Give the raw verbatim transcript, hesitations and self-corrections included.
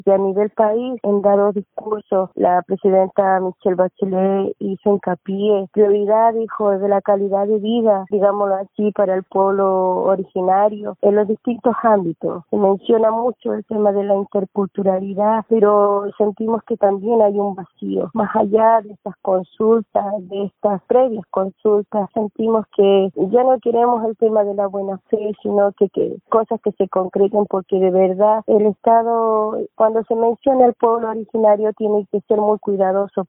Y a nivel país, en dado discurso, la presidenta Michelle Bachelet hizo hincapié, prioridad, dijo, de la calidad de vida, digámoslo así, para el pueblo originario, en los distintos ámbitos. Se menciona mucho el tema de la interculturalidad, pero sentimos que también hay un vacío. Más allá de estas consultas, de estas previas consultas, sentimos que ya no queremos el tema de la buena fe, sino que, que cosas que se concreten, porque de verdad el Estado, cuando se menciona el pueblo originario, tiene que ser muy cuidadoso.